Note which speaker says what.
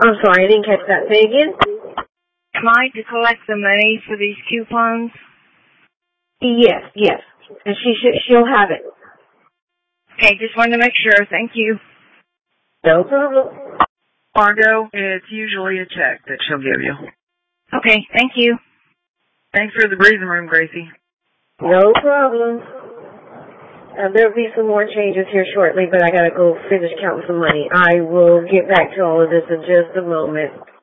Speaker 1: I'm sorry, I didn't catch that. Say again?
Speaker 2: Mike to collect the money for these coupons?
Speaker 1: Yes. And she'll have it.
Speaker 2: Okay, just wanted to make sure. Thank you.
Speaker 1: No problem.
Speaker 3: Margo, it's usually a check that she'll give you.
Speaker 2: Okay, thank you.
Speaker 3: Thanks for the breathing room, Gracie.
Speaker 1: No problem. There'll be some more changes here shortly, but I gotta go finish counting some money. I will get back to all of this in just a moment.